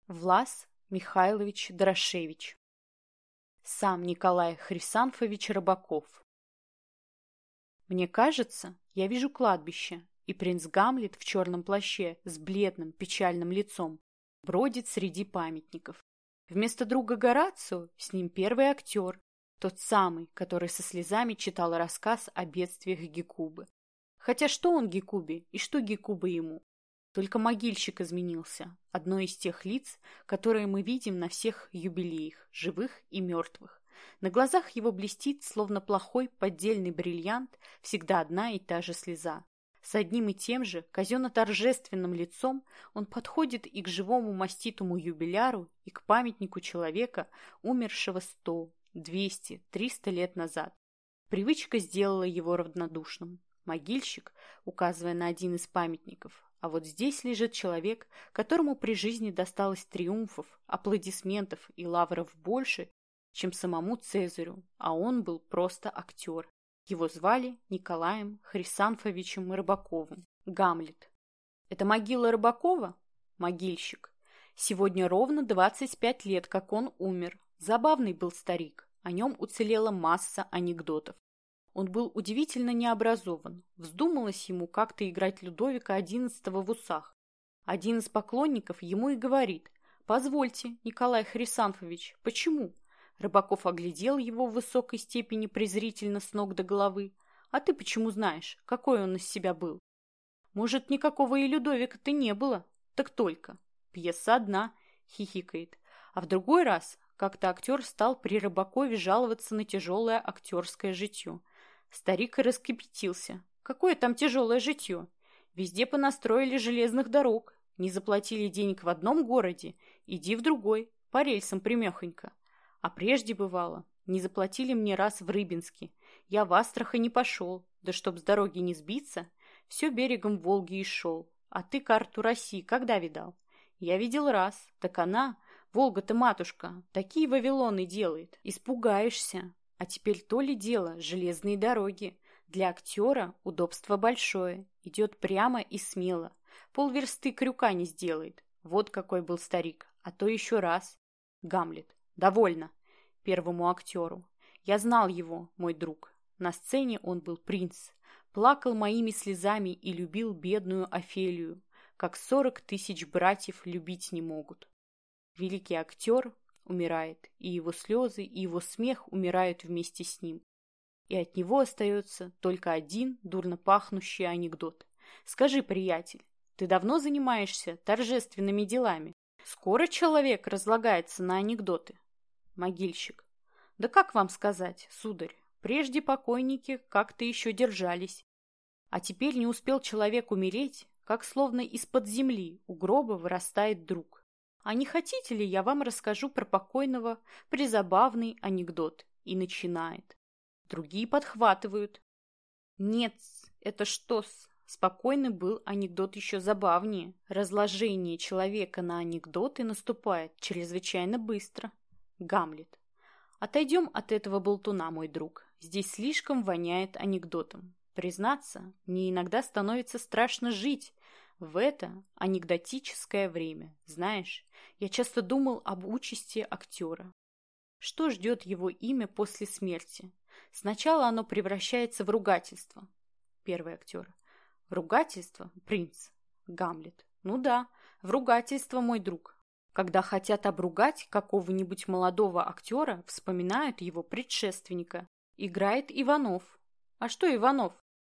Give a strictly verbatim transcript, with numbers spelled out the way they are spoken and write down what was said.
Влас Михайлович Дорошевич. Сам Николай Хрисанфович Рыбаков. Мне кажется, я вижу кладбище, и принц Гамлет в черном плаще с бледным печальным лицом бродит среди памятников. Вместо друга Горацио с ним первый актер, тот самый, который со слезами читал рассказ о бедствиях Гекубы. Хотя что он Гекубе и что Гекуба ему? Только могильщик изменился, одно из тех лиц, которые мы видим на всех юбилеях, живых и мертвых. На глазах его блестит, словно плохой поддельный бриллиант, всегда одна и та же слеза. С одним и тем же казенно-торжественным лицом он подходит и к живому маститому юбиляру, и к памятнику человека, умершего сто, двести, триста лет назад. Привычка сделала его равнодушным. Могильщик, указывая на один из памятников, а вот здесь лежит человек, которому при жизни досталось триумфов, аплодисментов и лавров больше, чем самому Цезарю, а он был просто актер. Его звали Николаем Хрисанфовичем Рыбаковым. Гамлет. Это могила Рыбакова? Могильщик. Сегодня ровно двадцать пять лет, как он умер. Забавный был старик, о нем уцелела масса анекдотов. Он был удивительно необразован. Вздумалось ему как-то играть Людовика одиннадцатого в усах. Один из поклонников ему и говорит: «Позвольте, Николай Хрисанфович, почему?» Рыбаков оглядел его в высокой степени презрительно с ног до головы. «А ты почему знаешь, какой он из себя был?» «Может, никакого и Людовика-то не было? Так только. Пьеса одна», — хихикает. А в другой раз как-то актер стал при Рыбакове жаловаться на тяжелое актерское житье. Старик и раскипятился. Какое там тяжелое житье? Везде понастроили железных дорог. Не заплатили денег в одном городе, иди в другой, по рельсам примехонько. А прежде бывало, не заплатили мне раз в Рыбинске. Я в Астрахань не пошел, да чтоб с дороги не сбиться, все берегом Волги и шел. А ты карту России когда видал? Я видел раз, так она, Волга-то матушка, такие Вавилоны делает. Испугаешься. А теперь то ли дело, железные дороги. Для актера удобство большое. Идет прямо и смело. Полверсты крюка не сделает. Вот какой был старик. А то еще раз. Гамлет. Довольно. Первому актеру. Я знал его, мой друг. На сцене он был принц. Плакал моими слезами и любил бедную Офелию, как сорок тысяч братьев любить не могут. Великий актер умирает, и его слезы, и его смех умирают вместе с ним. И от него остается только один дурно пахнущий анекдот. Скажи, приятель, ты давно занимаешься торжественными делами? Скоро человек разлагается на анекдоты? Могильщик. Да как вам сказать, сударь, прежде покойники как-то еще держались. А теперь не успел человек умереть, как словно из-под земли у гроба вырастает друг. А не хотите ли, я вам расскажу про покойного призабавный анекдот? И начинает. Другие подхватывают. Нет, это что-с? Спокойный был анекдот еще забавнее. Разложение человека на анекдоты наступает чрезвычайно быстро. Гамлет. Отойдем от этого болтуна, мой друг. Здесь слишком воняет анекдотом. Признаться, мне иногда становится страшно жить в это анекдотическое время. Знаешь, я часто думал об участи актера. Что ждет его имя после смерти? Сначала оно превращается в ругательство. Первый актер. В ругательство? Принц. Гамлет. Ну да, в ругательство, мой друг. Когда хотят обругать какого-нибудь молодого актера, вспоминают его предшественника. Играет Иванов. А что Иванов?